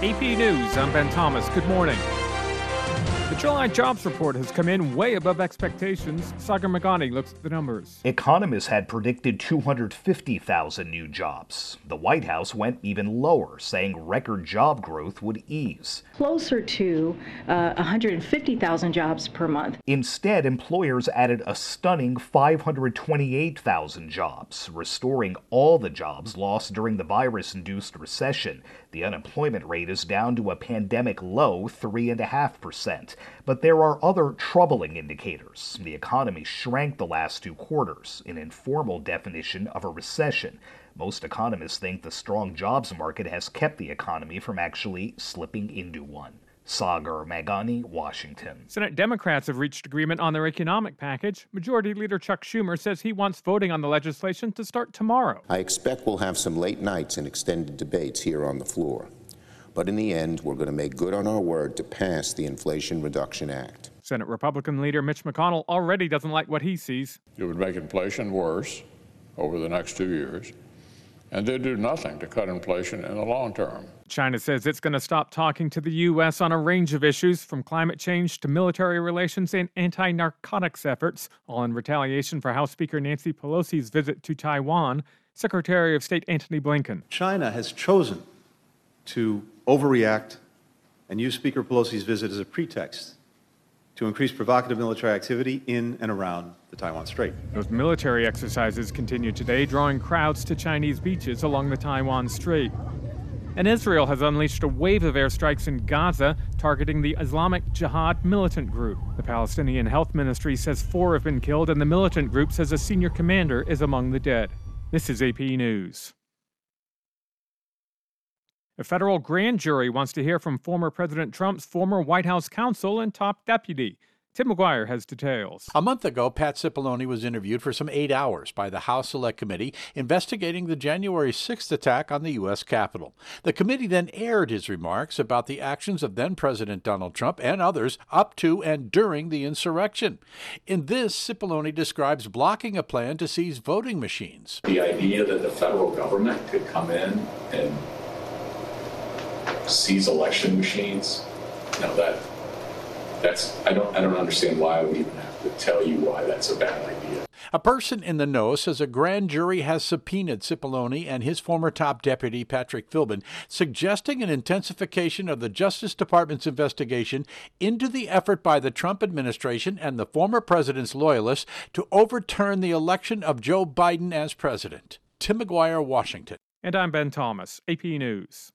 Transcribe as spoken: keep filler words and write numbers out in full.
A P News, I'm Ben Thomas. Good morning. The July jobs report has come in way above expectations. Sagar Meghani looks at the numbers. Economists had predicted two hundred fifty thousand new jobs. The White House went even lower, saying record job growth would ease. Closer to uh, one hundred fifty thousand jobs per month. Instead, employers added a stunning five hundred twenty-eight thousand jobs, restoring all the jobs lost during the virus-induced recession. The unemployment rate is down to a pandemic low three point five percent. But there are other troubling indicators. The economy shrank the last two quarters, an informal definition of a recession. Most economists think the strong jobs market has kept the economy from actually slipping into one. Sagar Meghani, Washington. Senate Democrats have reached agreement on their economic package. Majority Leader Chuck Schumer says he wants voting on the legislation to start tomorrow. I expect we'll have some late nights and extended debates here on the floor. But in the end, we're going to make good on our word to pass the Inflation Reduction Act. Senate Republican leader Mitch McConnell already doesn't like what he sees. It would make inflation worse over the next two years, and they'd do nothing to cut inflation in the long term. China says it's going to stop talking to the U S on a range of issues, from climate change to military relations and anti-narcotics efforts, all in retaliation for House Speaker Nancy Pelosi's visit to Taiwan. Secretary of State Antony Blinken. China has chosen to overreact and use Speaker Pelosi's visit as a pretext to increase provocative military activity in and around the Taiwan Strait. Those military exercises continue today, drawing crowds to Chinese beaches along the Taiwan Strait. And Israel has unleashed a wave of airstrikes in Gaza, targeting the Islamic Jihad militant group. The Palestinian Health Ministry says four have been killed, and the militant group says a senior commander is among the dead. This is A P News. A federal grand jury wants to hear from former President Trump's former White House counsel and top deputy. Tim McGuire has details. A month ago, Pat Cipollone was interviewed for some eight hours by the House Select Committee investigating the January sixth attack on the U S Capitol. The committee then aired his remarks about the actions of then-President Donald Trump and others up to and during the insurrection. In this, Cipollone describes blocking a plan to seize voting machines. The idea that the federal government could come in and seize election machines, no, that that's I don't I don't understand why I would even have to tell you why that's a bad idea. A person in the know says a grand jury has subpoenaed Cipollone and his former top deputy, Patrick Philbin, suggesting an intensification of the Justice Department's investigation into the effort by the Trump administration and the former president's loyalists to overturn the election of Joe Biden as president. Tim McGuire, Washington. And I'm Ben Thomas, A P News.